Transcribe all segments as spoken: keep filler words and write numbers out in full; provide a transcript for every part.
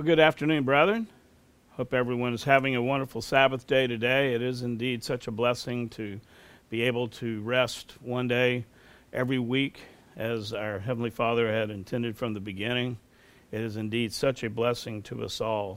Well, good afternoon, brethren. Hope everyone is having a wonderful Sabbath day today. It is indeed such a blessing to be able to rest one day every week as our Heavenly Father had intended from the beginning. It is indeed such a blessing to us all.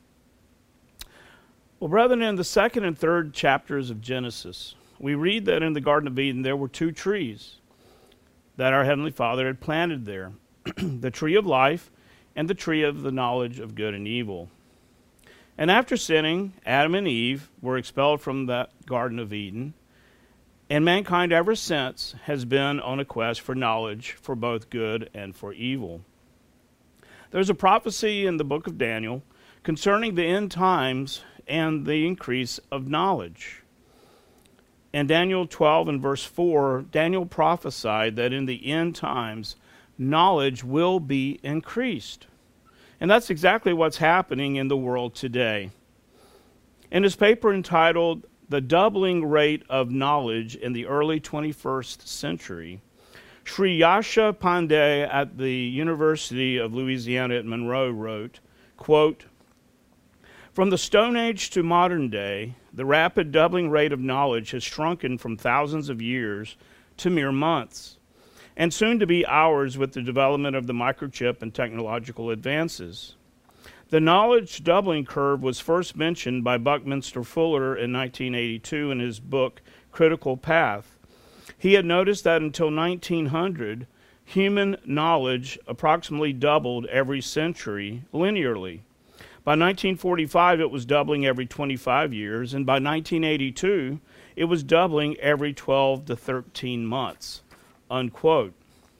Well, brethren, in the second and third chapters of Genesis, we read that in the Garden of Eden there were two trees that our Heavenly Father had planted there, the tree of life and the tree of the knowledge of good and evil. And after sinning, Adam and Eve were expelled from that Garden of Eden, and mankind ever since has been on a quest for knowledge for both good and for evil. There's a prophecy in the book of Daniel concerning the end times and the increase of knowledge. In Daniel twelve and verse four, Daniel prophesied that in the end times, knowledge will be increased. And that's exactly what's happening in the world today. In his paper entitled The Doubling Rate of Knowledge in the Early twenty-first Century, Sri Yasha Pandey at the University of Louisiana at Monroe wrote, quote, "From the Stone Age to modern day, the rapid doubling rate of knowledge has shrunken from thousands of years to mere months, and soon to be hours with the development of the microchip and technological advances. The knowledge doubling curve was first mentioned by Buckminster Fuller in nineteen eighty-two in his book Critical Path. He had noticed that until nineteen hundred, human knowledge approximately doubled every century linearly. By nineteen forty-five, it was doubling every twenty-five years, and by nineteen eighty-two, it was doubling every twelve to thirteen months." Unquote.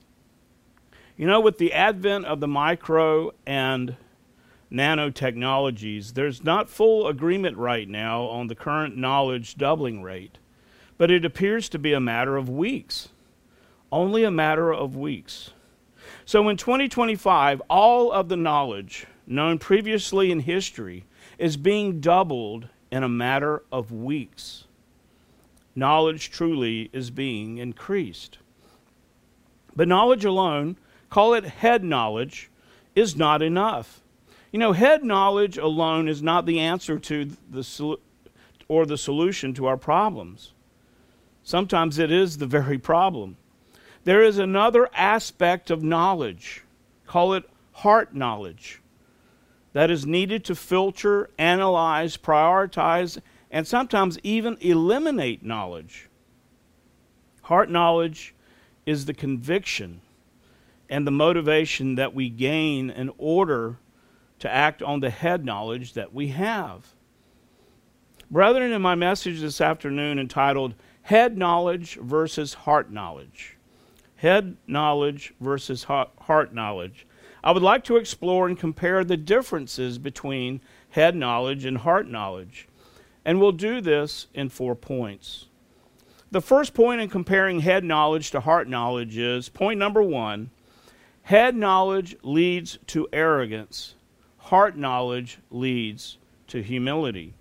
You know, with the advent of the micro and nanotechnologies, there's not full agreement right now on the current knowledge doubling rate, but it appears to be a matter of weeks. Only a matter of weeks. So in twenty twenty-five, all of the knowledge known previously in history is being doubled in a matter of weeks. Knowledge truly is being increased. But knowledge alone, call it head knowledge, is not enough. You know, head knowledge alone is not the answer to the sol- or the solution to our problems. Sometimes it is the very problem. There is another aspect of knowledge, call it heart knowledge, that is needed to filter, analyze, prioritize, and sometimes even eliminate knowledge. Heart knowledge is the conviction and the motivation that we gain in order to act on the head knowledge that we have. Brethren, in my message this afternoon entitled Head Knowledge versus Heart Knowledge, Head Knowledge versus Heart Knowledge, I would like to explore and compare the differences between head knowledge and heart knowledge. And we'll do this in four points. The first point in comparing head knowledge to heart knowledge is, point number one, head knowledge leads to arrogance. Heart knowledge leads to humility.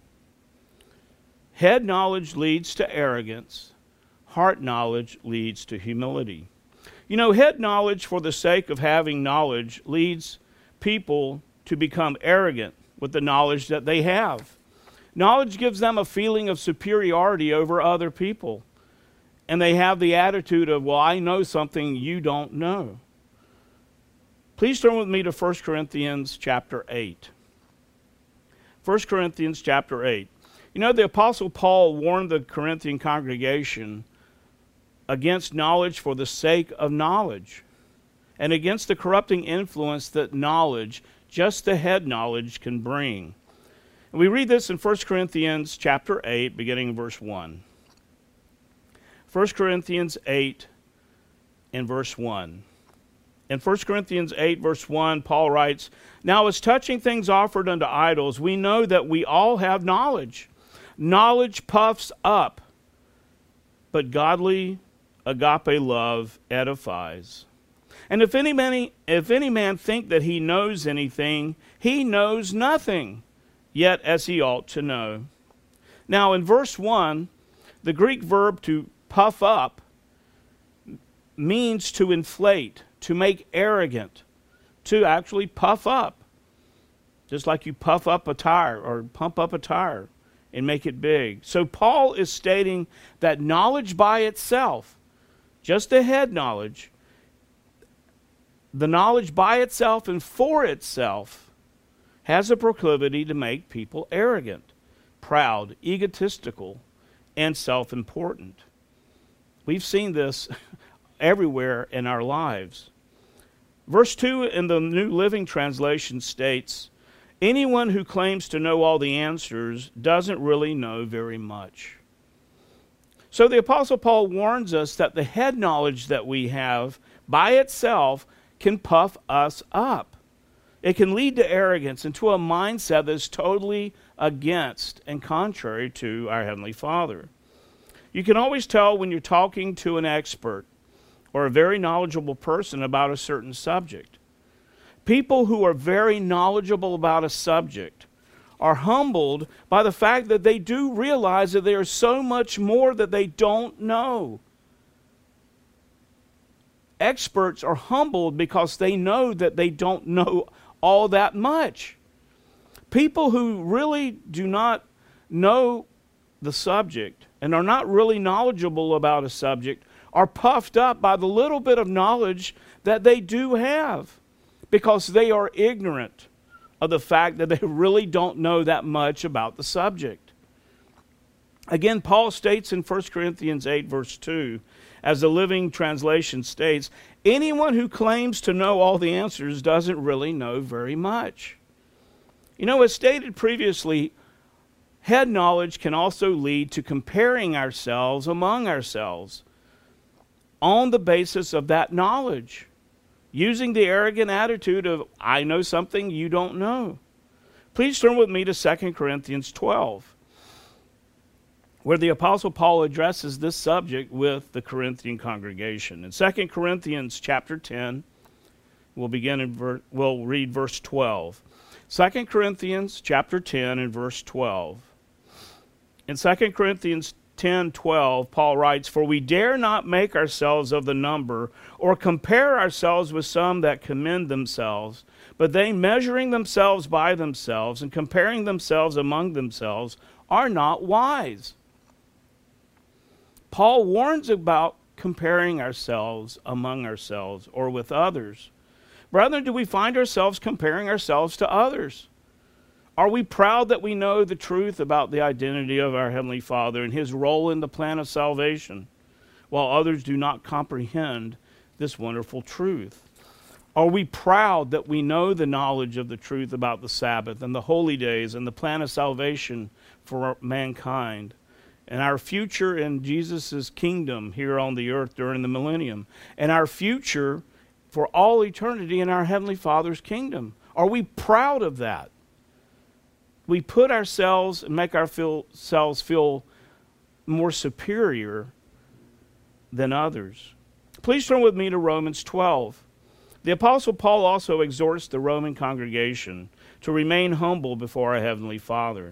Head knowledge leads to arrogance. Heart knowledge leads to humility. You know, head knowledge for the sake of having knowledge leads people to become arrogant with the knowledge that they have. Knowledge gives them a feeling of superiority over other people. And they have the attitude of, well, I know something you don't know. Please turn with me to First Corinthians chapter eight. First Corinthians chapter eight. You know, the Apostle Paul warned the Corinthian congregation against knowledge for the sake of knowledge, and against the corrupting influence that knowledge, just the head knowledge, can bring. And we read this in First Corinthians chapter eight, beginning in verse one. First Corinthians eight and verse one. In First Corinthians eight, verse one, Paul writes, "Now as touching things offered unto idols, we know that we all have knowledge. Knowledge puffs up, but godly agape love edifies. And if any man, if any man think that he knows anything, he knows nothing, yet as he ought to know." Now in verse one, the Greek verb to puff up means to inflate, to make arrogant, to actually puff up. just like you puff up a tire or pump up a tire and make it big. So Paul is stating that knowledge by itself, just the head knowledge, the knowledge by itself and for itself has a proclivity to make people arrogant, proud, egotistical, and self-important. We've seen this everywhere in our lives. Verse two in the New Living Translation states, anyone who claims to know all the answers doesn't really know very much. So the Apostle Paul warns us that the head knowledge that we have by itself can puff us up. It can lead to arrogance and to a mindset that is totally against and contrary to our Heavenly Father. You can always tell when you're talking to an expert or a very knowledgeable person about a certain subject. People who are very knowledgeable about a subject are humbled by the fact that they do realize that there is so much more that they don't know. Experts are humbled because they know that they don't know all that much. People who really do not know the subject and are not really knowledgeable about a subject are puffed up by the little bit of knowledge that they do have because they are ignorant of the fact that they really don't know that much about the subject. Again, Paul states in First Corinthians eight, verse two, as the Living Translation states, anyone who claims to know all the answers doesn't really know very much. You know, as stated previously, head knowledge can also lead to comparing ourselves among ourselves on the basis of that knowledge, using the arrogant attitude of, I know something you don't know. Please turn with me to Second Corinthians twelve, where the Apostle Paul addresses this subject with the Corinthian congregation. In Second Corinthians chapter ten, we'll begin in ver- we'll read verse twelve. Second Corinthians chapter ten and verse twelve. In Second Corinthians ten twelve, Paul writes, for we dare not make ourselves of the number or compare ourselves with some that commend themselves, but they measuring themselves by themselves and comparing themselves among themselves are not wise. Paul warns about comparing ourselves among ourselves or with others. Brethren, do we find ourselves comparing ourselves to others? Are we proud that we know the truth about the identity of our Heavenly Father and His role in the plan of salvation, while others do not comprehend this wonderful truth? Are we proud that we know the knowledge of the truth about the Sabbath and the holy days and the plan of salvation for mankind, and our future in Jesus' kingdom here on the earth during the millennium, and our future for all eternity in our Heavenly Father's kingdom? Are we proud of that? We put ourselves and make ourselves feel more superior than others. Please turn with me to Romans twelve. The Apostle Paul also exhorts the Roman congregation to remain humble before our Heavenly Father.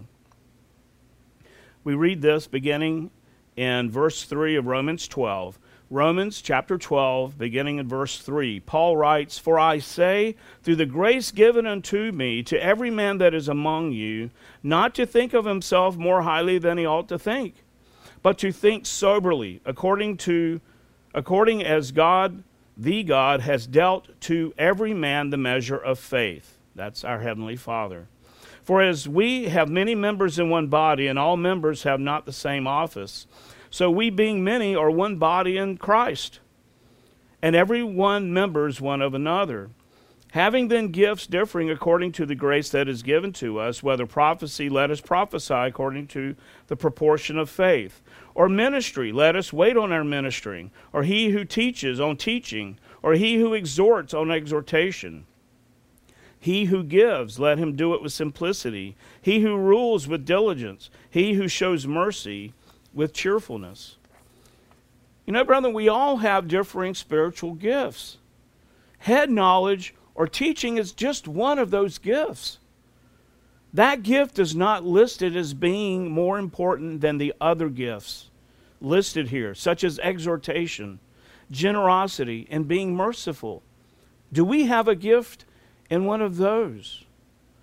We read this beginning in verse three of Romans twelve. Romans chapter twelve, beginning in verse three. Paul writes, for I say, through the grace given unto me, to every man that is among you, not to think of himself more highly than he ought to think, but to think soberly, according to, according as God, the God, has dealt to every man the measure of faith. That's our Heavenly Father. For as we have many members in one body, and all members have not the same office, so we being many are one body in Christ, and every one members one of another. Having then gifts differing according to the grace that is given to us, whether prophecy, let us prophesy according to the proportion of faith. Or ministry, let us wait on our ministering. Or he who teaches on teaching. Or he who exhorts on exhortation. He who gives, let him do it with simplicity. He who rules with diligence. He who shows mercy with cheerfulness. You know, brethren, we all have differing spiritual gifts. Head knowledge or teaching is just one of those gifts. That gift is not listed as being more important than the other gifts listed here, such as exhortation, generosity, and being merciful. Do we have a gift in one of those?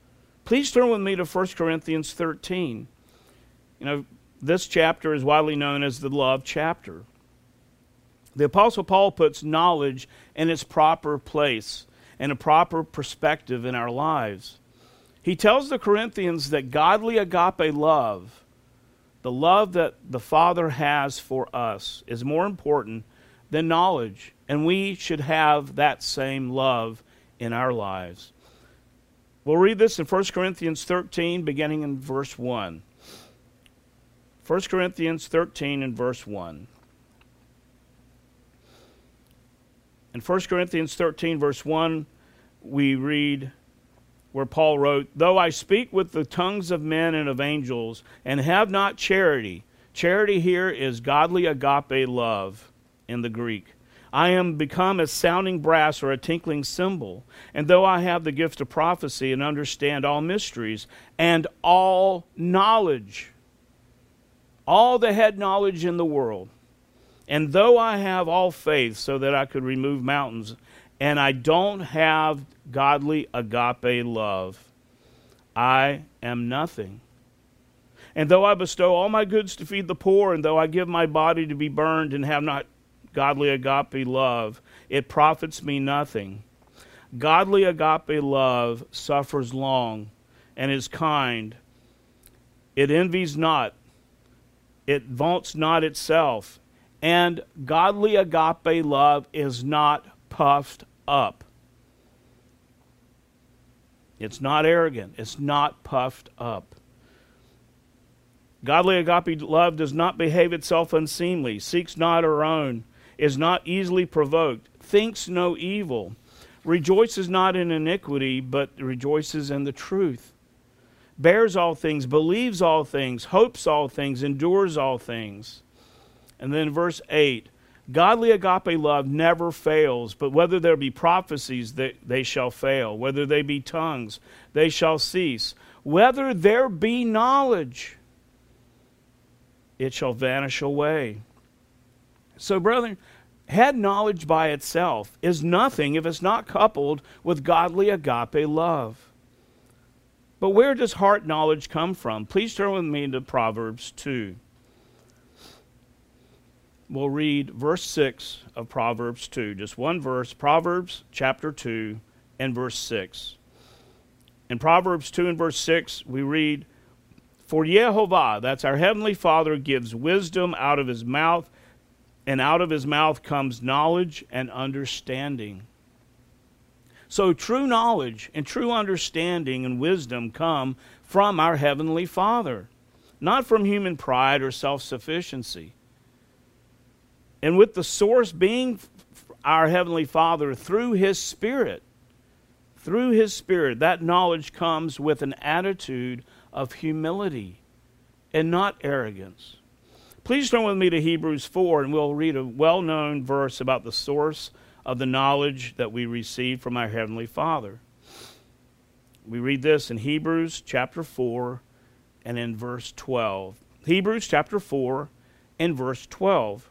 Please turn with me to First Corinthians thirteen. You know, this chapter is widely known as the love chapter. The Apostle Paul puts knowledge in its proper place and a proper perspective in our lives. He tells the Corinthians that godly agape love, the love that the Father has for us, is more important than knowledge, and we should have that same love in our lives. We'll read this in First Corinthians thirteen, beginning in verse one. First Corinthians thirteen and verse one. In First Corinthians thirteen, verse one, we read where Paul wrote, "Though I speak with the tongues of men and of angels, and have not charity," charity here is godly agape love in the Greek, "I am become as sounding brass or a tinkling cymbal. And though I have the gift of prophecy and understand all mysteries and all knowledge," all the head knowledge in the world, "and though I have all faith so that I could remove mountains, and I don't have godly agape love, I am nothing. And though I bestow all my goods to feed the poor, and though I give my body to be burned and have not godly agape love, it profits me nothing. Godly agape love suffers long and is kind. It envies not. It vaunts not itself. And godly agape love is not puffed up." It's not arrogant. It's not puffed up. Godly agape love does not behave itself unseemly, seeks not her own, is not easily provoked, thinks no evil, rejoices not in iniquity, but rejoices in the truth, bears all things, believes all things, hopes all things, endures all things. And then verse eight, "Godly agape love never fails, but whether there be prophecies, they, they shall fail. Whether they be tongues, they shall cease. Whether there be knowledge, it shall vanish away." So, brethren, head knowledge by itself is nothing if it's not coupled with godly agape love. But where does heart knowledge come from? Please turn with me to Proverbs two. We'll read verse six of Proverbs two, just one verse, Proverbs chapter two and verse six. In Proverbs two and verse six, we read, "For Yehovah," that's our Heavenly Father, "gives wisdom out of his mouth, and out of his mouth comes knowledge and understanding." So true knowledge and true understanding and wisdom come from our Heavenly Father, not from human pride or self-sufficiency. And with the source being our Heavenly Father through His Spirit, through His Spirit, that knowledge comes with an attitude of humility and not arrogance. Please turn with me to Hebrews four, and we'll read a well-known verse about the source of the knowledge that we receive from our Heavenly Father. We read this in Hebrews chapter four and in verse twelve. Hebrews chapter four and verse twelve.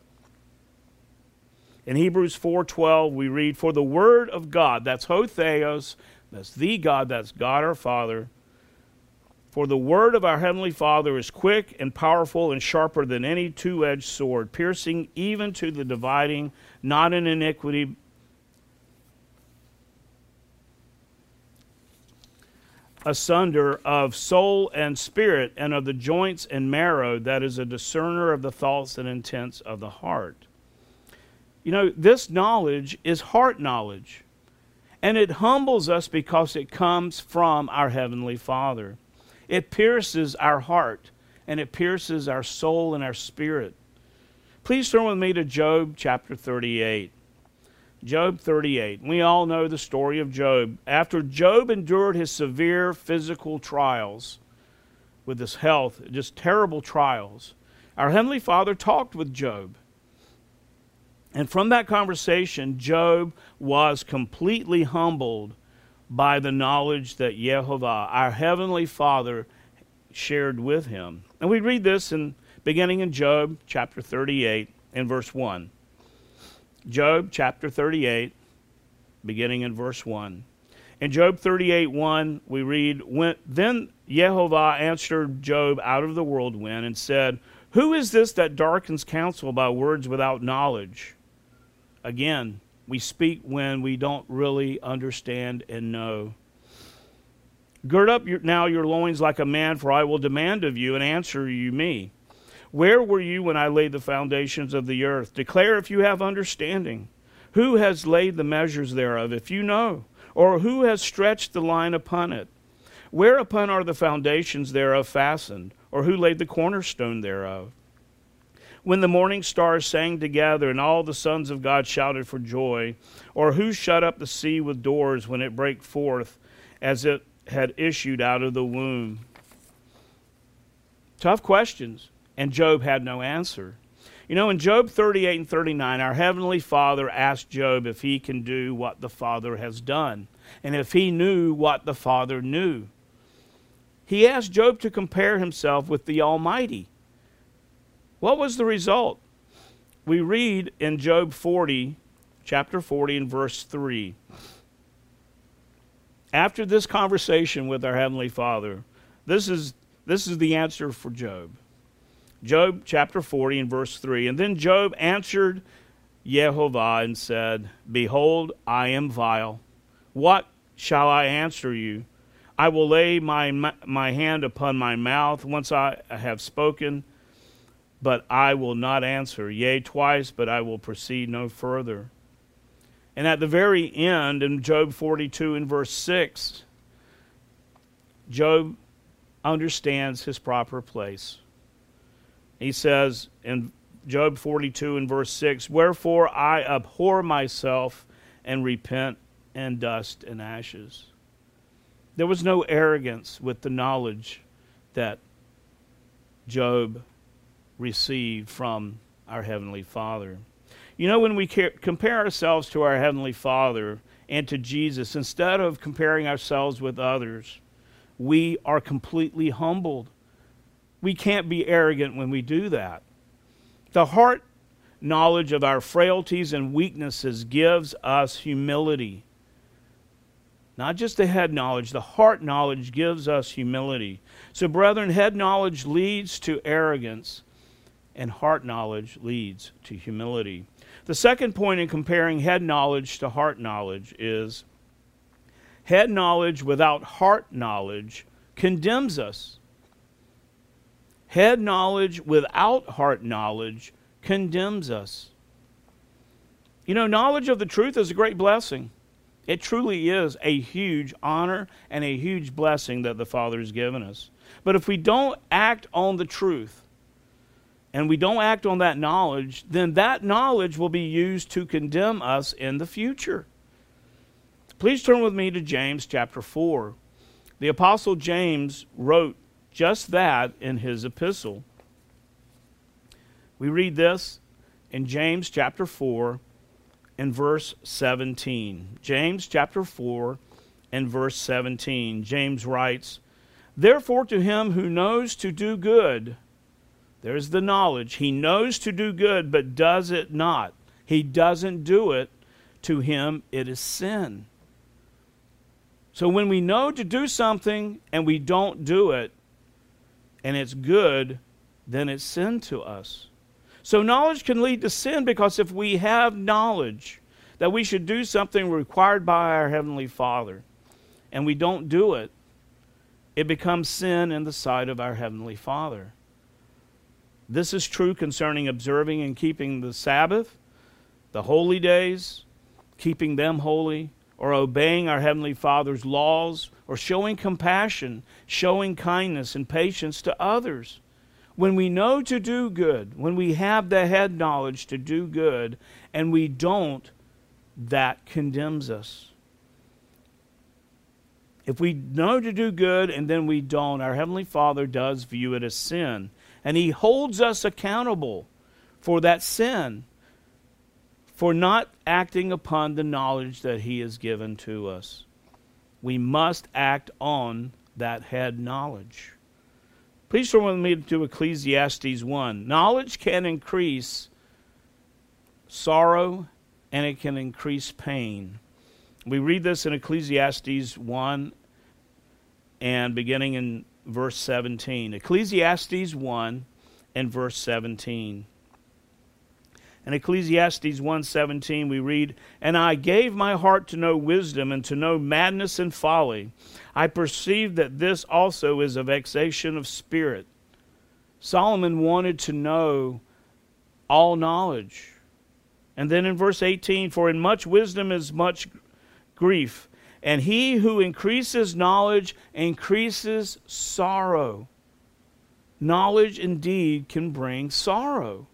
In Hebrews four twelve, we read, "For the word of God," that's Ho Theos, that's the God, that's God our Father, "For the word of our Heavenly Father is quick and powerful and sharper than any two-edged sword, piercing even to the dividing, not in iniquity, asunder of soul and spirit, and of the joints and marrow, that is a discerner of the thoughts and intents of the heart." You know, this knowledge is heart knowledge, and it humbles us because it comes from our Heavenly Father. It pierces our heart, and it pierces our soul and our spirit. Please turn with me to Job chapter thirty-eight. Job thirty-eight. We all know the story of Job. After Job endured his severe physical trials with his health, just terrible trials, our Heavenly Father talked with Job. And from that conversation, Job was completely humbled by the knowledge that Yehovah, our Heavenly Father, shared with him. And we read this in beginning in Job chapter thirty-eight and verse one. Job chapter thirty-eight, beginning in verse one. In Job thirty-eight one, we read, when, Then Jehovah answered Job out of the whirlwind and said, Who is this that darkens counsel by words without knowledge? Again, we speak when we don't really understand and know. Gird up your, now your loins like a man, for I will demand of you and answer you me. Where were you when I laid the foundations of the earth? Declare if you have understanding. Who has laid the measures thereof, if you know? Or who has stretched the line upon it? Whereupon are the foundations thereof fastened? Or who laid the cornerstone thereof? When the morning stars sang together, and all the sons of God shouted for joy? Or who shut up the sea with doors when it brake forth, as it had issued out of the womb? Tough questions, and Job had no answer. You know, in Job thirty-eight and thirty-nine, our Heavenly Father asked Job if he can do what the Father has done, and if he knew what the Father knew. He asked Job to compare himself with the Almighty. What was the result? We read in Job forty, chapter forty, and verse three. After this conversation with our Heavenly Father, this is, this is the answer for Job. Job chapter forty and verse three. And then Job answered Jehovah and said, Behold, I am vile. What shall I answer you? I will lay my, my hand upon my mouth once I have spoken, but I will not answer. Yea, twice, but I will proceed no further. And at the very end, in Job forty-two and verse six, Job understands his proper place. He says in Job forty-two and verse six, Wherefore I abhor myself and repent in dust and ashes. There was no arrogance with the knowledge that Job received from our Heavenly Father. You know, when we compare ourselves to our Heavenly Father and to Jesus, instead of comparing ourselves with others, we are completely humbled. We can't be arrogant when we do that. The heart knowledge of our frailties and weaknesses gives us humility. Not just the head knowledge, the heart knowledge gives us humility. So, brethren, head knowledge leads to arrogance, and heart knowledge leads to humility. The second point in comparing head knowledge to heart knowledge is head knowledge without heart knowledge condemns us. Head knowledge without heart knowledge condemns us. You know, knowledge of the truth is a great blessing. It truly is a huge honor and a huge blessing that the Father has given us. But if we don't act on the truth, and we don't act on that knowledge, then that knowledge will be used to condemn us in the future. Please turn with me to James chapter four. The Apostle James wrote just that in his epistle. We read this in James chapter four and verse seventeen. James chapter four and verse seventeen. James writes, Therefore to him who knows to do good, there's the knowledge. He knows to do good, but does it not. He doesn't do it. To him, it is sin. So when we know to do something and we don't do it, and it's good, then it's sin to us. So knowledge can lead to sin, because if we have knowledge that we should do something required by our Heavenly Father, and we don't do it, it becomes sin in the sight of our Heavenly Father. This is true concerning observing and keeping the Sabbath, the holy days, keeping them holy, or obeying our Heavenly Father's laws, or showing compassion, showing kindness and patience to others. When we know to do good, when we have the head knowledge to do good, and we don't, that condemns us. If we know to do good and then we don't, our Heavenly Father does view it as sin. And He holds us accountable for that sin, for not acting upon the knowledge that He has given to us. We must act on that head knowledge. Please turn with me to Ecclesiastes one. Knowledge can increase sorrow and it can increase pain. We read this in Ecclesiastes one and beginning in verse seventeen. Ecclesiastes one and verse seventeen. In Ecclesiastes one seventeen we read, "And I gave my heart to know wisdom and to know madness and folly. I perceived that this also is a vexation of spirit." Solomon wanted to know all knowledge. And then in verse eighteen, "For in much wisdom is much grief, and he who increases knowledge increases sorrow." Knowledge indeed can bring sorrow.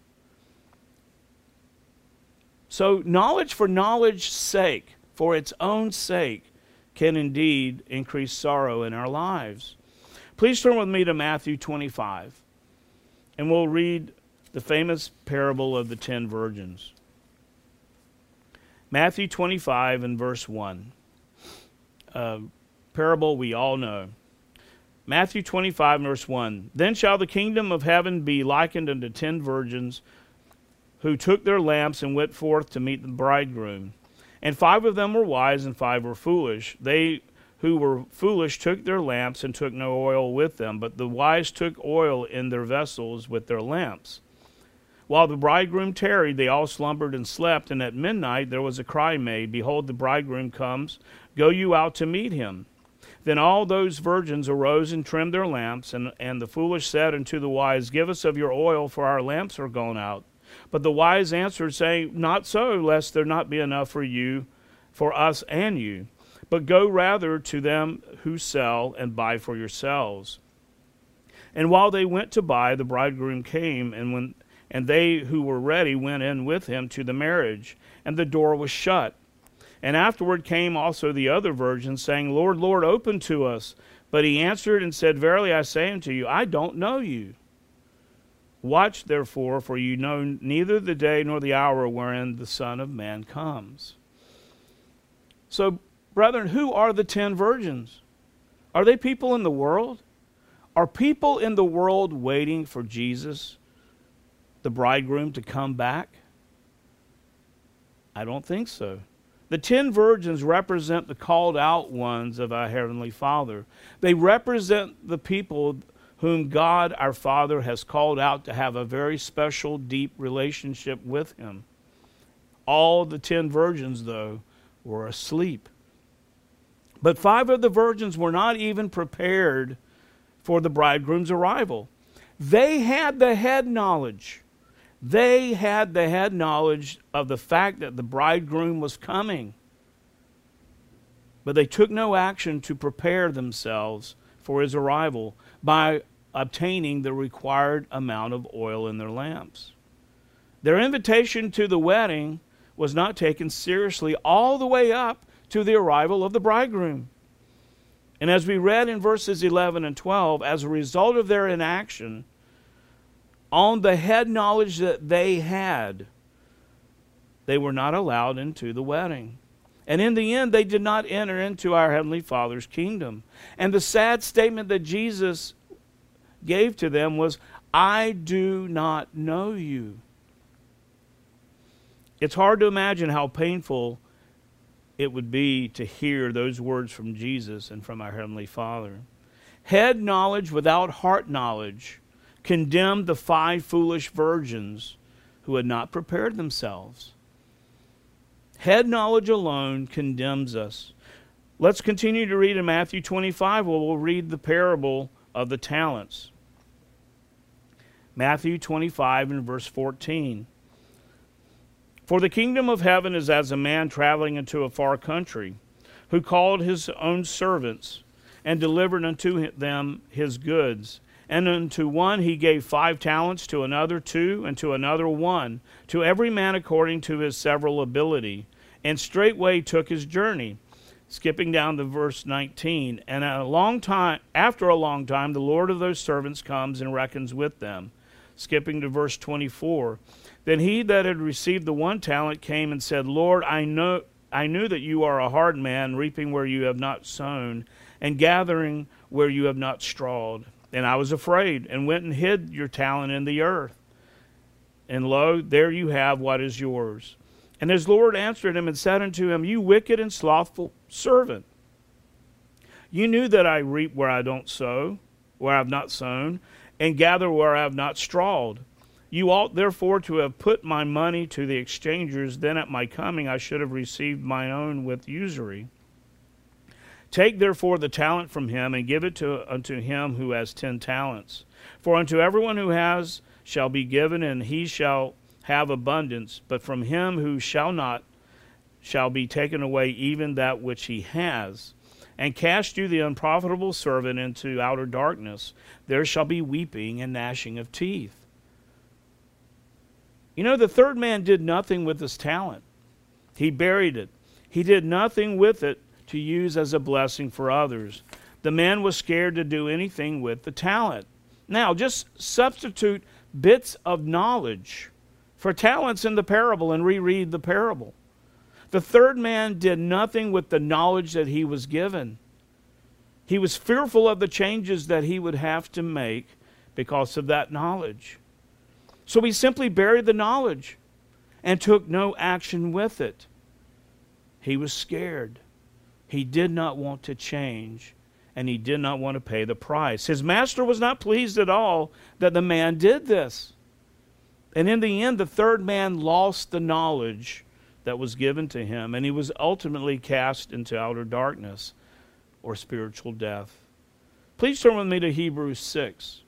So knowledge for knowledge's sake, for its own sake, can indeed increase sorrow in our lives. Please turn with me to Matthew twenty-five, and we'll read the famous parable of the ten virgins. Matthew twenty-five and verse one. A parable we all know. Matthew twenty-five and verse one. "Then shall the kingdom of heaven be likened unto ten virgins, who took their lamps and went forth to meet the bridegroom. And five of them were wise, and five were foolish. They who were foolish took their lamps and took no oil with them, but the wise took oil in their vessels with their lamps. While the bridegroom tarried, they all slumbered and slept, and at midnight there was a cry made, Behold, the bridegroom comes, go you out to meet him. Then all those virgins arose and trimmed their lamps, and, and the foolish said unto the wise, Give us of your oil, for our lamps are gone out. But the wise answered, saying, Not so, lest there not be enough for you, for us and you. But go rather to them who sell, and buy for yourselves. And while they went to buy, the bridegroom came, and when and they who were ready went in with him to the marriage, and the door was shut. And afterward came also the other virgins, saying, Lord, Lord, open to us. But he answered and said, Verily I say unto you, I don't know you. Watch therefore, for you know neither the day nor the hour wherein the Son of Man comes." So, brethren, who are the ten virgins? Are they people in the world? Are people in the world waiting for Jesus, the bridegroom, to come back? I don't think so. The ten virgins represent the called out ones of our Heavenly Father. They represent the people whom God our Father has called out to have a very special, deep relationship with Him. All the ten virgins, though, were asleep. But five of the virgins were not even prepared for the bridegroom's arrival. They had the head knowledge. They had the head knowledge of the fact that the bridegroom was coming. But they took no action to prepare themselves for his arrival by obtaining the required amount of oil in their lamps. Their invitation to the wedding was not taken seriously all the way up to the arrival of the bridegroom. And as we read in verses eleven and twelve, as a result of their inaction, on the head knowledge that they had, they were not allowed into the wedding. And in the end, they did not enter into our Heavenly Father's kingdom. And the sad statement that Jesus gave to them was, I do not know you. It's hard to imagine how painful it would be to hear those words from Jesus and from our Heavenly Father. Head knowledge without heart knowledge condemned the five foolish virgins who had not prepared themselves. Head knowledge alone condemns us. Let's continue to read in Matthew twenty-five, where we'll read the parable of the talents. Matthew twenty-five and verse fourteen. For the kingdom of heaven is as a man traveling into a far country, who called his own servants, and delivered unto them his goods. And unto one he gave five talents, to another two, and to another one, to every man according to his several ability. And straightway took his journey. Skipping down to verse nineteen. And a long time, after a long time, the Lord of those servants comes and reckons with them. Skipping to verse twenty-four. Then he that had received the one talent came and said, Lord, I know I knew that you are a hard man, reaping where you have not sown, and gathering where you have not strawed. And I was afraid, and went and hid your talent in the earth. And lo, there you have what is yours. And his Lord answered him and said unto him, You wicked and slothful servant, you knew that I reap where I don't sow, where I have not sown, and gather where I have not strawed. You ought therefore to have put my money to the exchangers, then at my coming I should have received mine own with usury. Take therefore the talent from him, and give it to unto him who has ten talents. For unto everyone who has shall be given, and he shall have abundance. But from him who shall not shall be taken away even that which he has. And cast you the unprofitable servant into outer darkness. There shall be weeping and gnashing of teeth. You know, the third man did nothing with his talent. He buried it. He did nothing with it to use as a blessing for others. The man was scared to do anything with the talent. Now, just substitute bits of knowledge for talents in the parable and reread the parable. The third man did nothing with the knowledge that he was given. He was fearful of the changes that he would have to make because of that knowledge. So he simply buried the knowledge and took no action with it. He was scared. He did not want to change, and he did not want to pay the price. His master was not pleased at all that the man did this. And in the end, the third man lost the knowledge that was given to him, and he was ultimately cast into outer darkness or spiritual death. Please turn with me to Hebrews six.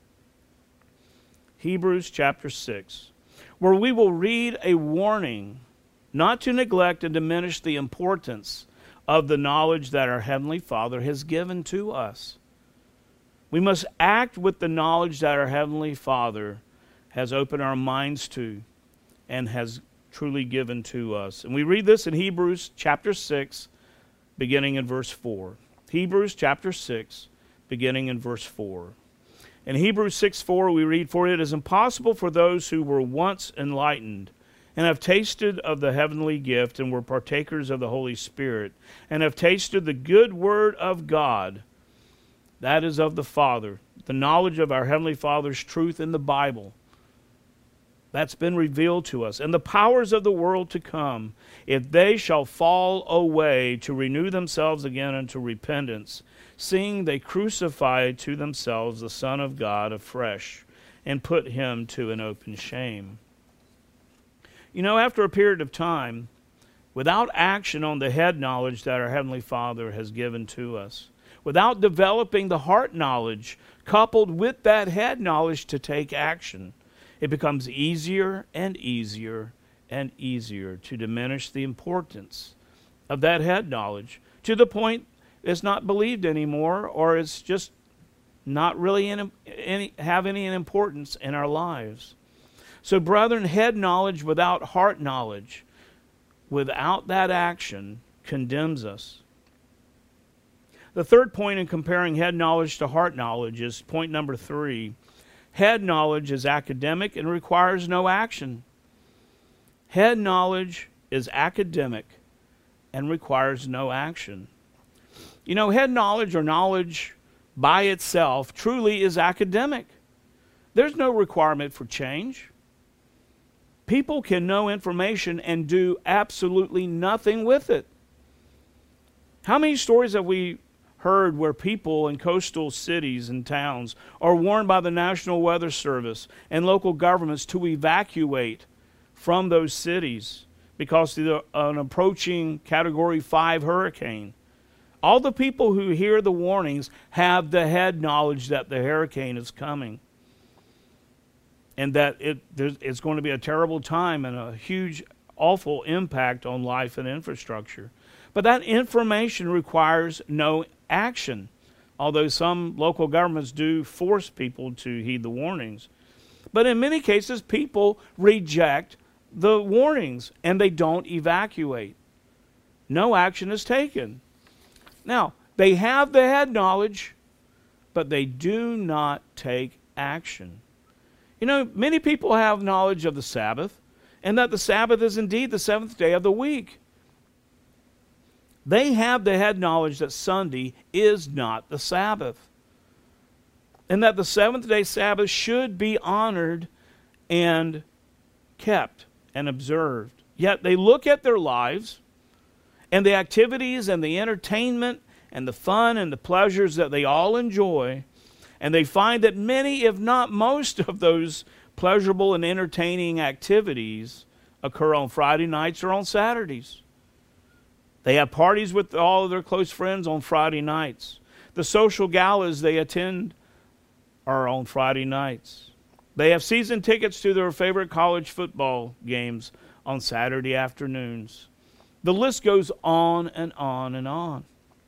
Hebrews chapter six, where we will read a warning not to neglect and diminish the importance of the knowledge that our Heavenly Father has given to us. We must act with the knowledge that our Heavenly Father has opened our minds to and has truly given to us. And we read this in Hebrews chapter six, beginning in verse four. Hebrews chapter six, beginning in verse four. In Hebrews six four we read, For it is impossible for those who were once enlightened, and have tasted of the heavenly gift, and were partakers of the Holy Spirit, and have tasted the good word of God, that is of the Father, the knowledge of our Heavenly Father's truth in the Bible. That's been revealed to us. And the powers of the world to come, if they shall fall away, to renew themselves again unto repentance, seeing they crucify to themselves the Son of God afresh, and put him to an open shame. You know, after a period of time, without action on the head knowledge that our Heavenly Father has given to us, without developing the heart knowledge coupled with that head knowledge to take action, it becomes easier and easier and easier to diminish the importance of that head knowledge to the point it's not believed anymore, or it's just not really in, any, have any importance in our lives. So, brethren, head knowledge without heart knowledge, without that action, condemns us. The third point in comparing head knowledge to heart knowledge is point number three. Head knowledge is academic and requires no action. Head knowledge is academic and requires no action. You know, head knowledge or knowledge by itself truly is academic. There's no requirement for change. People can know information and do absolutely nothing with it. How many stories have we heard where people in coastal cities and towns are warned by the National Weather Service and local governments to evacuate from those cities because of an approaching Category five hurricane? All the people who hear the warnings have the head knowledge that the hurricane is coming and that it it's going to be a terrible time and a huge, awful impact on life and infrastructure. But that information requires no action, although some local governments do force people to heed the warnings. But in many cases, people reject the warnings and they don't evacuate. No action is taken. Now, they have the head knowledge, but they do not take action. You know, many people have knowledge of the Sabbath, and that the Sabbath is indeed the seventh day of the week. They have the head knowledge that Sunday is not the Sabbath, and that the seventh day Sabbath should be honored and kept and observed. Yet they look at their lives and the activities and the entertainment and the fun and the pleasures that they all enjoy, and they find that many, if not most, of those pleasurable and entertaining activities occur on Friday nights or on Saturdays. They have parties with all of their close friends on Friday nights. The social galas they attend are on Friday nights. They have season tickets to their favorite college football games on Saturday afternoons. The list goes on and on and on.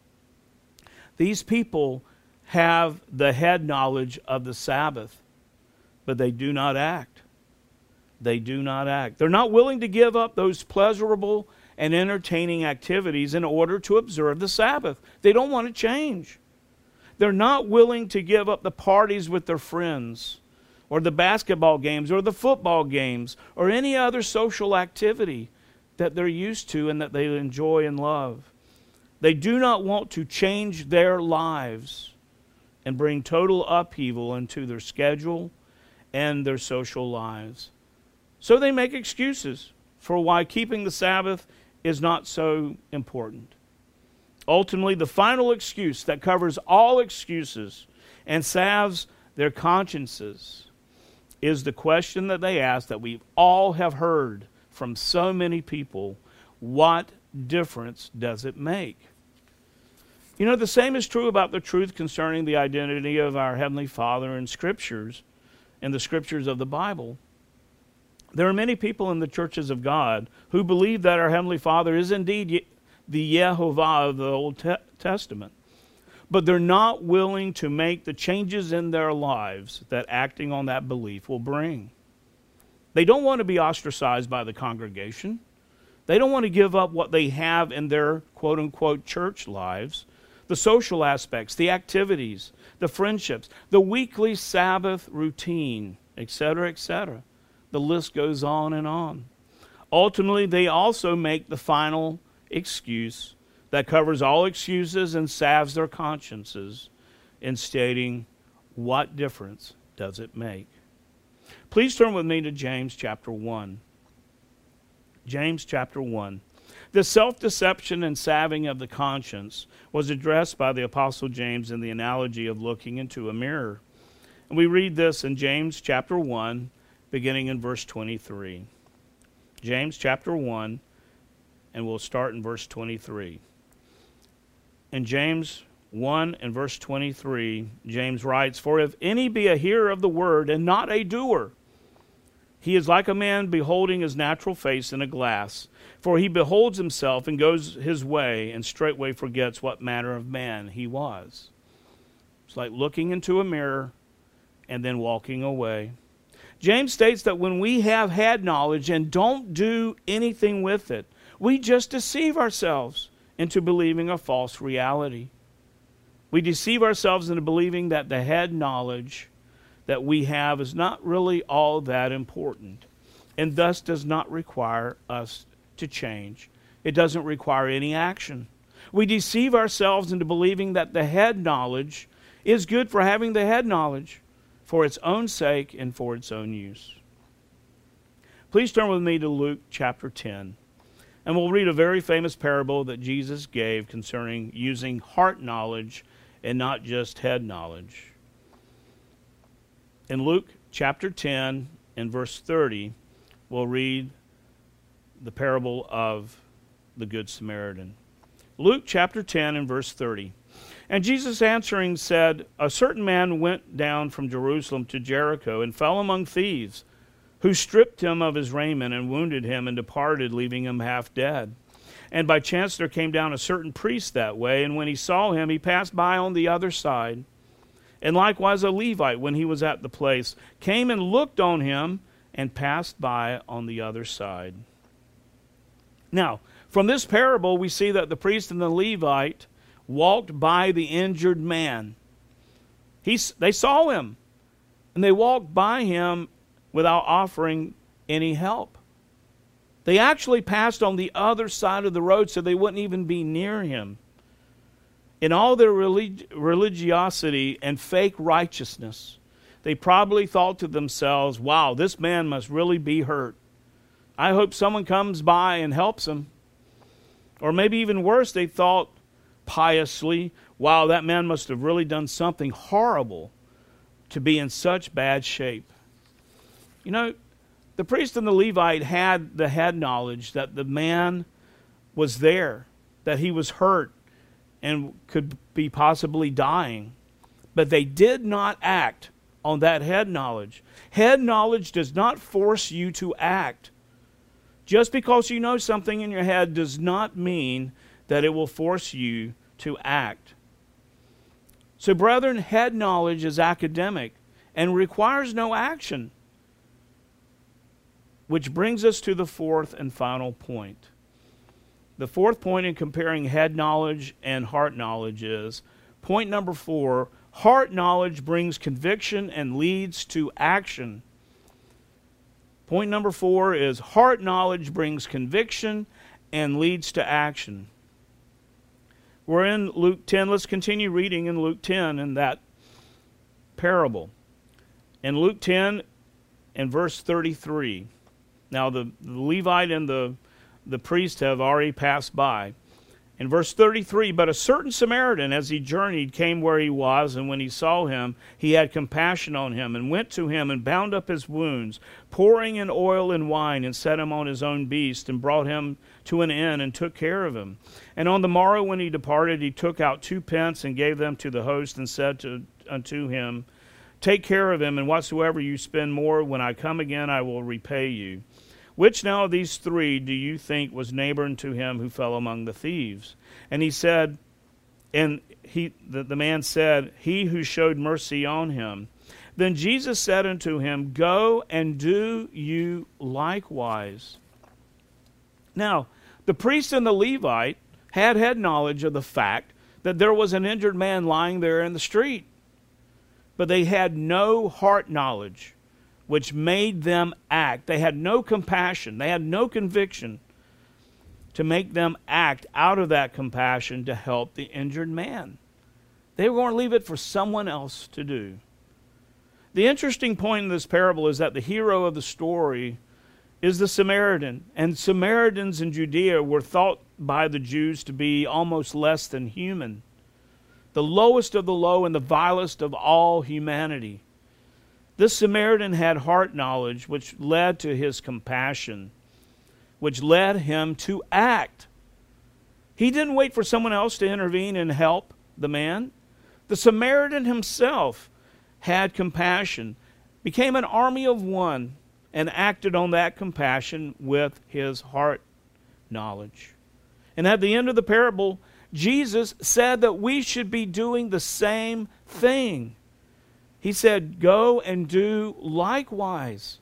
These people have the head knowledge of the Sabbath, but they do not act. They do not act. They're not willing to give up those pleasurable and entertaining activities in order to observe the Sabbath. They don't want to change. They're not willing to give up the parties with their friends, or the basketball games, or the football games, or any other social activity that they're used to and that they enjoy and love. They do not want to change their lives and bring total upheaval into their schedule and their social lives. So they make excuses for why keeping the Sabbath is not so important. Ultimately, the final excuse that covers all excuses and salves their consciences is the question that they ask that we all have heard from so many people: what difference does it make? You know, the same is true about the truth concerning the identity of our Heavenly Father in Scriptures, in the Scriptures of the Bible. There are many people in the churches of God who believe that our Heavenly Father is indeed the Yehovah of the Old Te- Testament. But they're not willing to make the changes in their lives that acting on that belief will bring. They don't want to be ostracized by the congregation. They don't want to give up what they have in their quote-unquote church lives, the social aspects, the activities, the friendships, the weekly Sabbath routine, et cetera, et cetera. The list goes on and on. Ultimately, they also make the final excuse that covers all excuses and salves their consciences in stating, what difference does it make? Please turn with me to James chapter one. James chapter one. The self-deception and salving of the conscience was addressed by the Apostle James in the analogy of looking into a mirror. And we read this in James chapter one, beginning in verse twenty-three. James chapter one, and we'll start in verse twenty-three. In James one and verse twenty-three, James writes, "For if any be a hearer of the word and not a doer, he is like a man beholding his natural face in a glass. For he beholds himself and goes his way, and straightway forgets what manner of man he was." It's like looking into a mirror and then walking away. James states that when we have had knowledge and don't do anything with it, we just deceive ourselves into believing a false reality. We deceive ourselves into believing that the head knowledge that we have is not really all that important, and thus does not require us to change. It doesn't require any action. We deceive ourselves into believing that the head knowledge is good for having the head knowledge, for its own sake and for its own use. Please turn with me to Luke chapter ten, and we'll read a very famous parable that Jesus gave concerning using heart knowledge and not just head knowledge. In Luke chapter ten and verse thirty, we'll read the parable of the Good Samaritan. Luke chapter ten and verse thirty. "And Jesus answering said, A certain man went down from Jerusalem to Jericho and fell among thieves, who stripped him of his raiment and wounded him and departed, leaving him half dead. And by chance there came down a certain priest that way, and when he saw him, he passed by on the other side. And likewise a Levite, when he was at the place, came and looked on him and passed by on the other side." Now, from this parable, we see that the priest and the Levite walked by the injured man. He, they saw him, and they walked by him without offering any help. They actually passed on the other side of the road so they wouldn't even be near him. In all their relig- religiosity and fake righteousness, they probably thought to themselves, wow, this man must really be hurt. I hope someone comes by and helps them. Or maybe even worse, they thought piously, wow, that man must have really done something horrible to be in such bad shape. You know, the priest and the Levite had the head knowledge that the man was there, that he was hurt and could be possibly dying. But they did not act on that head knowledge. Head knowledge does not force you to act. Just because you know something in your head does not mean that it will force you to act. So, brethren, head knowledge is academic and requires no action. Which brings us to the fourth and final point. The fourth point in comparing head knowledge and heart knowledge is, point number four, heart knowledge brings conviction and leads to action. Point number four is heart knowledge brings conviction and leads to action. We're in Luke ten. Let's continue reading in Luke ten in that parable. In Luke ten and verse thirty-three. Now the, the Levite and the, the priest have already passed by. In verse thirty-three, but a certain Samaritan, as he journeyed, came where he was, and when he saw him, he had compassion on him, and went to him and bound up his wounds, pouring in oil and wine, and set him on his own beast, and brought him to an inn, and took care of him. And on the morrow when he departed, he took out two pence, and gave them to the host, and said to, unto him, take care of him, and whatsoever you spend more, when I come again, I will repay you. Which now of these three do you think was neighbor unto him who fell among the thieves? And he said, and he the, the man said, he who showed mercy on him. Then Jesus said unto him, go and do you likewise. Now, the priest and the Levite had had knowledge of the fact that there was an injured man lying there in the street. But they had no heart knowledge, which made them act. They had no compassion. They had no conviction to make them act out of that compassion to help the injured man. They were going to leave it for someone else to do. The interesting point in this parable is that the hero of the story is the Samaritan. And Samaritans in Judea were thought by the Jews to be almost less than human. The lowest of the low and the vilest of all humanity. This Samaritan had heart knowledge, which led to his compassion, which led him to act. He didn't wait for someone else to intervene and help the man. The Samaritan himself had compassion, became an army of one, and acted on that compassion with his heart knowledge. And at the end of the parable, Jesus said that we should be doing the same thing. He said, go and do likewise.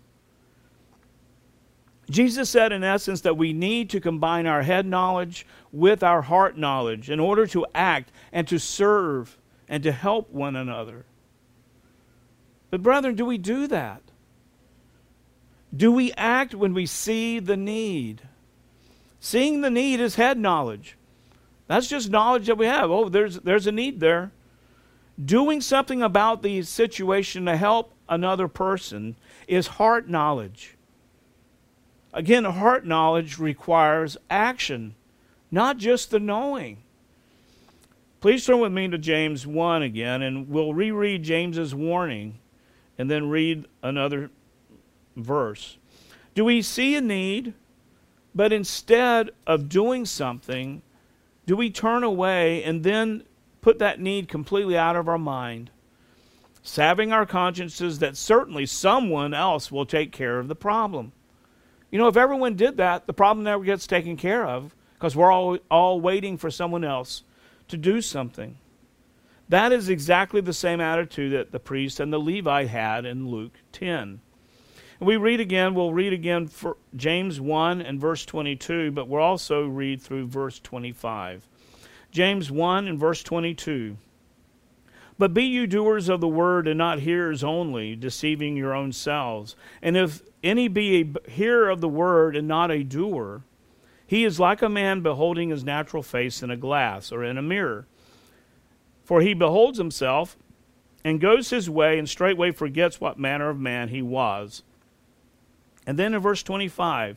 Jesus said, in essence, that we need to combine our head knowledge with our heart knowledge in order to act and to serve and to help one another. But brethren, do we do that? Do we act when we see the need? Seeing the need is head knowledge. That's just knowledge that we have. Oh, there's, there's a need there. Doing something about the situation to help another person is heart knowledge. Again, heart knowledge requires action, not just the knowing. Please turn with me to James one again, and we'll reread James's warning and then read another verse. Do we see a need, but instead of doing something, do we turn away and then put that need completely out of our mind, salving our consciences that certainly someone else will take care of the problem? You know, if everyone did that, the problem never gets taken care of because we're all, all waiting for someone else to do something. That is exactly the same attitude that the priest and the Levite had in Luke ten. And we read again, we'll read again for James one and verse twenty-two, but we'll also read through verse twenty-five. James one and verse twenty-two. But be you doers of the word and not hearers only, deceiving your own selves. And if any be a hearer of the word and not a doer, he is like a man beholding his natural face in a glass or in a mirror. For he beholds himself and goes his way and straightway forgets what manner of man he was. And then in verse twenty-five,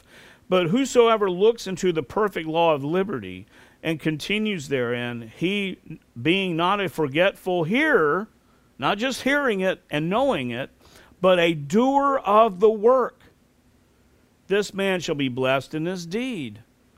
But whosoever looks into the perfect law of liberty and continues therein, he being not a forgetful hearer, not just hearing it and knowing it, but a doer of the work, this man shall be blessed in his deed.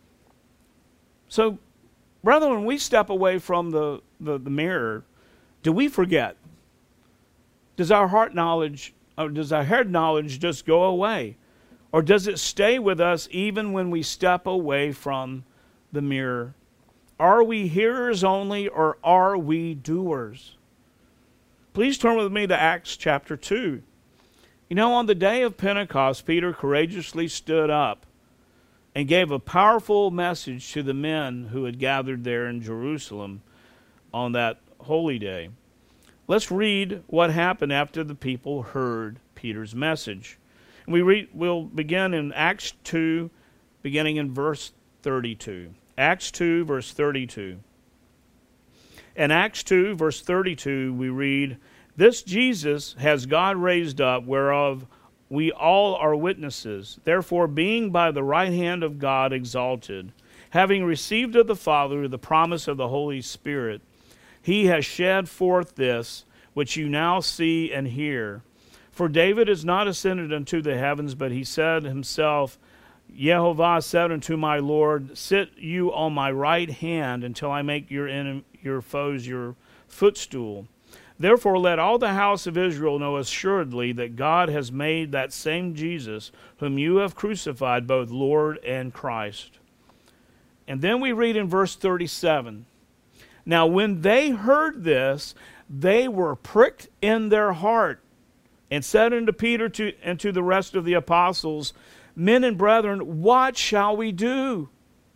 So, brethren, when we step away from the, the, the mirror, do we forget? Does our heart knowledge, or does our head knowledge just go away? Or does it stay with us even when we step away from the mirror? Are we hearers only, or are we doers? Please turn with me to Acts chapter two. You know, on the day of Pentecost, Peter courageously stood up and gave a powerful message to the men who had gathered there in Jerusalem on that holy day. Let's read what happened after the people heard Peter's message. And we read, we'll begin in Acts two, beginning in verse thirty-two. Acts two, verse thirty-two. In Acts two, verse thirty-two, we read, "This Jesus has God raised up, whereof we all are witnesses. Therefore, being by the right hand of God exalted, having received of the Father the promise of the Holy Spirit, he has shed forth this, which you now see and hear. For David is not ascended unto the heavens, but he said himself, Jehovah said unto my Lord, sit you on my right hand until I make your enem- your foes your footstool. Therefore let all the house of Israel know assuredly that God has made that same Jesus, whom you have crucified, both Lord and Christ." And then we read in verse thirty-seven, "Now when they heard this, they were pricked in their heart, and said unto Peter to, and to the rest of the apostles, Men and brethren, what shall we do?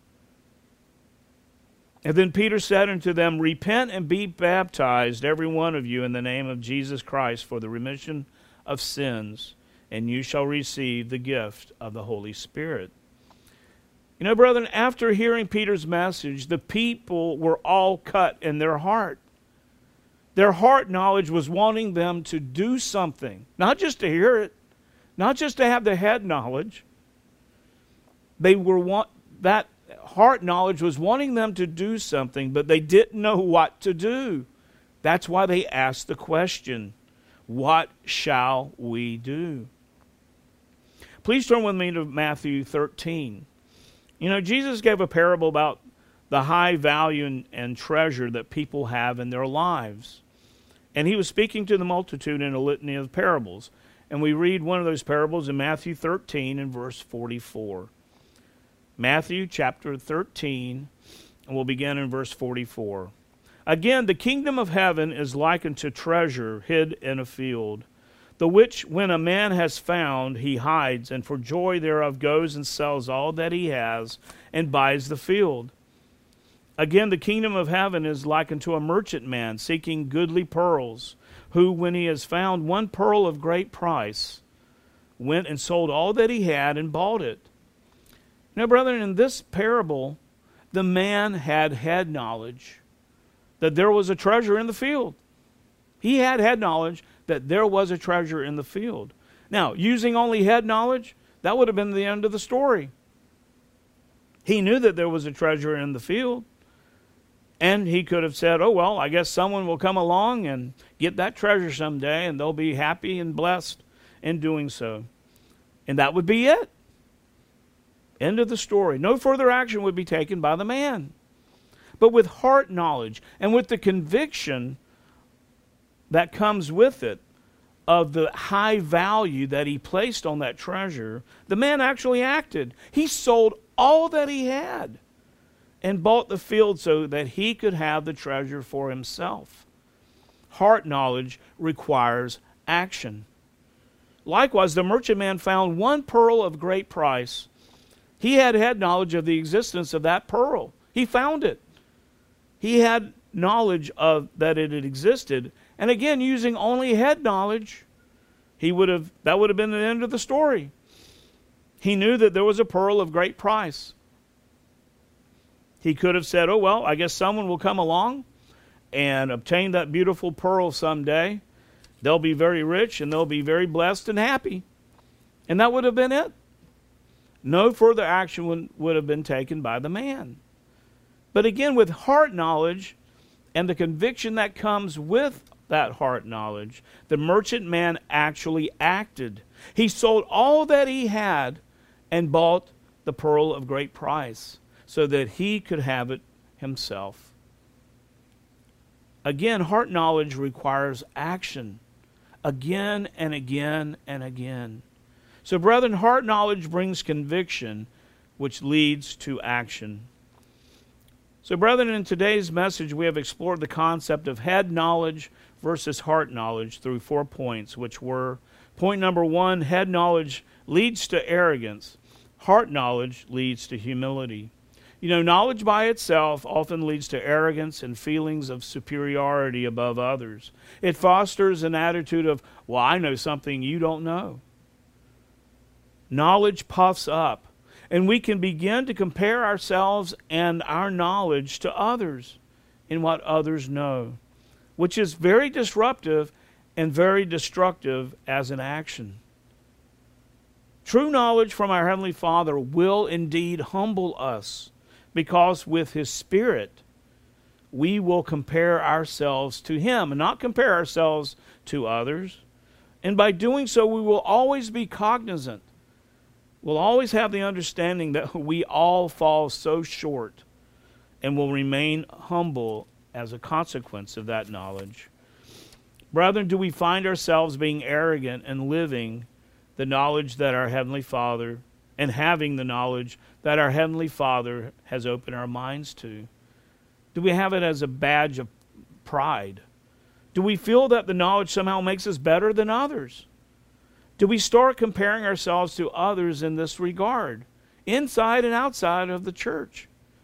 And then Peter said unto them, Repent and be baptized, every one of you, in the name of Jesus Christ, for the remission of sins, and you shall receive the gift of the Holy Spirit." You know, brethren, after hearing Peter's message, the people were all cut in their heart. Their heart knowledge was wanting them to do something, not just to hear it, not just to have the head knowledge. They were want that heart knowledge was wanting them to do something, but they didn't know what to do. That's why they asked the question, what shall we do? Please turn with me to Matthew thirteen. You know, Jesus gave a parable about the high value and, and treasure that people have in their lives. And he was speaking to the multitude in a litany of parables. And we read one of those parables in Matthew thirteen and verse forty-four. Matthew chapter thirteen, and we'll begin in verse forty-four. "Again, the kingdom of heaven is likened to treasure hid in a field, the which when a man has found, he hides, and for joy thereof goes and sells all that he has, and buys the field. Again, the kingdom of heaven is likened to a merchant man seeking goodly pearls, who, when he has found one pearl of great price, went and sold all that he had and bought it." Now, brethren, in this parable, the man had head knowledge that there was a treasure in the field. He had head knowledge that there was a treasure in the field. Now, using only head knowledge, that would have been the end of the story. He knew that there was a treasure in the field, and he could have said, oh, well, I guess someone will come along and get that treasure someday, and they'll be happy and blessed in doing so. And that would be it. End of the story. No further action would be taken by the man. But with heart knowledge and with the conviction that comes with it of the high value that he placed on that treasure, the man actually acted. He sold all that he had and bought the field so that he could have the treasure for himself. Heart knowledge requires action. Likewise, the merchant man found one pearl of great price. He had head knowledge of the existence of that pearl. He found it. He had knowledge of that it had existed. And again, using only head knowledge, he would have that would have been the end of the story. He knew that there was a pearl of great price. He could have said, oh, well, I guess someone will come along and obtain that beautiful pearl someday. They'll be very rich and they'll be very blessed and happy. And that would have been it. no further action would, would have been taken by the man. But again, with heart knowledge and the conviction that comes with that heart knowledge, the merchant man actually acted. He sold all that he had and bought the pearl of great price so that he could have it himself. Again, heart knowledge requires action again and again and again. So, brethren, heart knowledge brings conviction, which leads to action. So, brethren, in today's message, we have explored the concept of head knowledge versus heart knowledge through four points, which were, point number one, head knowledge leads to arrogance. Heart knowledge leads to humility. You know, knowledge by itself often leads to arrogance and feelings of superiority above others. It fosters an attitude of, well, I know something you don't know. Knowledge puffs up, and we can begin to compare ourselves and our knowledge to others in what others know, which is very disruptive and very destructive as an action. True knowledge from our Heavenly Father will indeed humble us, because with His Spirit, we will compare ourselves to Him and not compare ourselves to others. And by doing so, we will always be cognizant. We'll always have the understanding that we all fall so short and will remain humble as a consequence of that knowledge. Brethren, do we find ourselves being arrogant and living the knowledge that our Heavenly Father and having the knowledge that our Heavenly Father has opened our minds to? Do we have it as a badge of pride? Do we feel that the knowledge somehow makes us better than others? Do we start comparing ourselves to others in this regard, inside and outside of the church?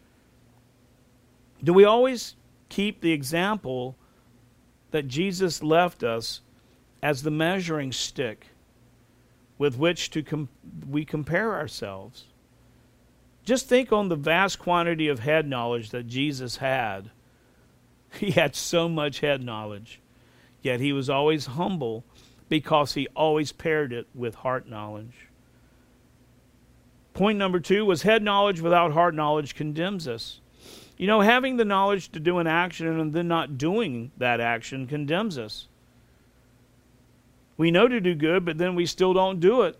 Do we always keep the example that Jesus left us as the measuring stick with which to com- we compare ourselves? Just think on the vast quantity of head knowledge that Jesus had. He had so much head knowledge, yet he was always humble because he always paired it with heart knowledge. Point number two was head knowledge without heart knowledge condemns us. You know, having the knowledge to do an action and then not doing that action condemns us. We know to do good, but then we still don't do it.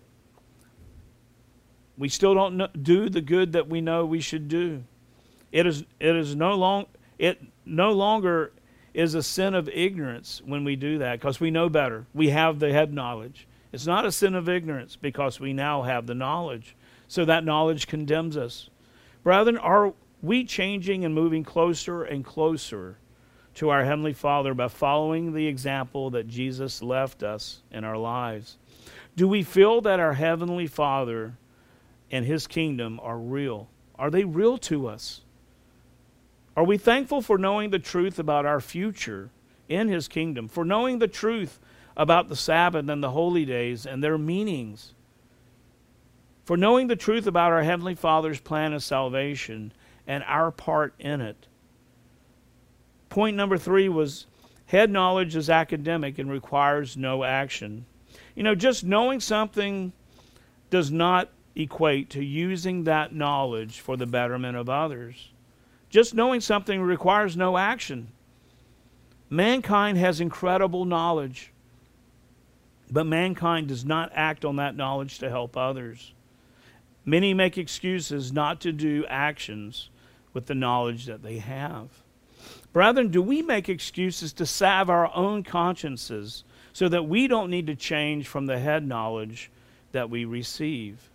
We still don't know, do the good that we know we should do. It is it is no long it no longer is a sin of ignorance when we do that, because we know better. We have the head knowledge. It's not a sin of ignorance because we now have the knowledge. So that knowledge condemns us. Brethren, are we changing and moving closer and closer to our Heavenly Father by following the example that Jesus left us in our lives? Do we feel that our Heavenly Father and His kingdom are real? Are they real to us? Are we thankful for knowing the truth about our future in His kingdom, for knowing the truth about the Sabbath and the holy days and their meanings, for knowing the truth about our Heavenly Father's plan of salvation and our part in it? Point number three was head knowledge is academic and requires no action. You know, just knowing something does not equate to using that knowledge for the betterment of others. Just knowing something requires no action. Mankind has incredible knowledge, but mankind does not act on that knowledge to help others. Many make excuses not to do actions with the knowledge that they have. Brethren, do we make excuses to salve our own consciences so that we don't need to change from the head knowledge that we receive?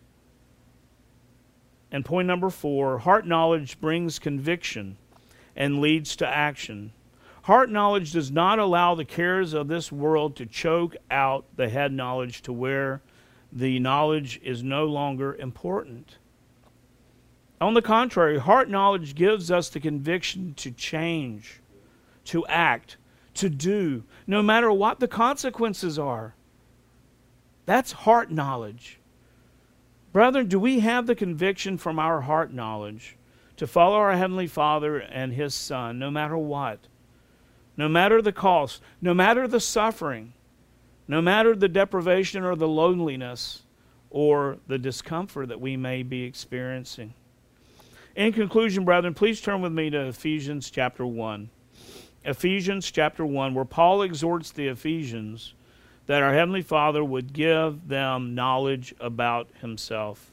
And point number four, heart knowledge brings conviction and leads to action. Heart knowledge does not allow the cares of this world to choke out the head knowledge to where the knowledge is no longer important. On the contrary, heart knowledge gives us the conviction to change, to act, to do, no matter what the consequences are. That's heart knowledge. Brethren, do we have the conviction from our heart knowledge to follow our Heavenly Father and His Son, no matter what? No matter the cost, no matter the suffering, no matter the deprivation or the loneliness or the discomfort that we may be experiencing. In conclusion, brethren, please turn with me to Ephesians chapter one. Ephesians chapter one, where Paul exhorts the Ephesians that our Heavenly Father would give them knowledge about Himself.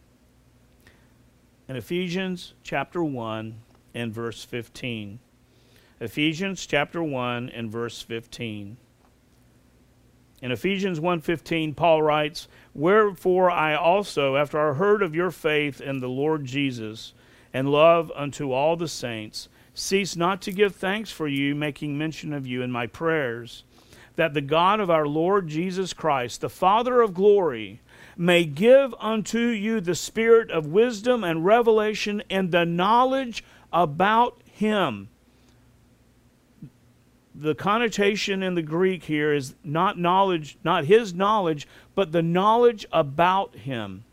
In Ephesians chapter one and verse fifteen. Ephesians chapter one and verse fifteen. In Ephesians one fifteen, Paul writes, "Wherefore I also, after I heard of your faith in the Lord Jesus, and love unto all the saints, cease not to give thanks for you, making mention of you in my prayers, that the God of our Lord Jesus Christ, the Father of glory, may give unto you the spirit of wisdom and revelation and the knowledge about Him." The connotation in the Greek here is not knowledge, not His knowledge, but the knowledge about Him.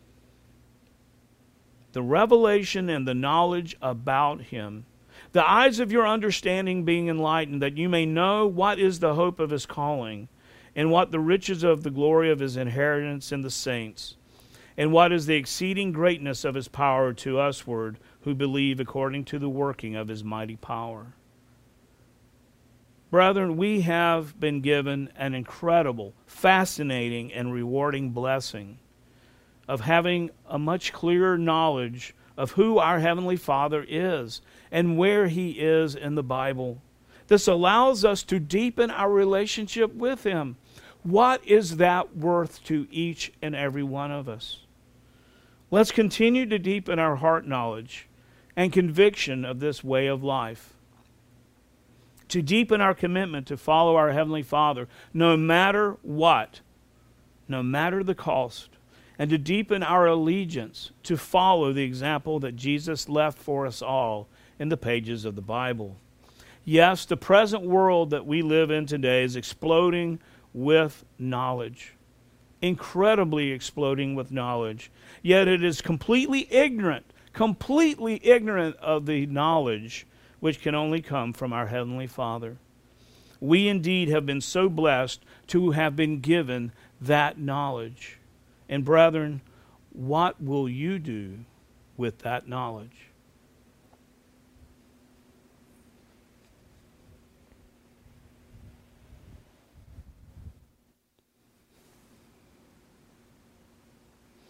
The revelation and the knowledge about Him. The eyes of your understanding being enlightened, that you may know what is the hope of His calling, and what the riches of the glory of His inheritance in the saints, and what is the exceeding greatness of His power to usward, who believe according to the working of His mighty power. Brethren, we have been given an incredible, fascinating, and rewarding blessing of having a much clearer knowledge of who our Heavenly Father is and where He is in the Bible. This allows us to deepen our relationship with Him. What is that worth to each and every one of us? Let's continue to deepen our heart knowledge and conviction of this way of life. To deepen our commitment to follow our Heavenly Father, no matter what, no matter the cost, and to deepen our allegiance to follow the example that Jesus left for us all in the pages of the Bible. Yes, the present world that we live in today is exploding with knowledge, incredibly exploding with knowledge, yet it is completely ignorant, completely ignorant of the knowledge which can only come from our Heavenly Father. We indeed have been so blessed to have been given that knowledge. And brethren, what will you do with that knowledge?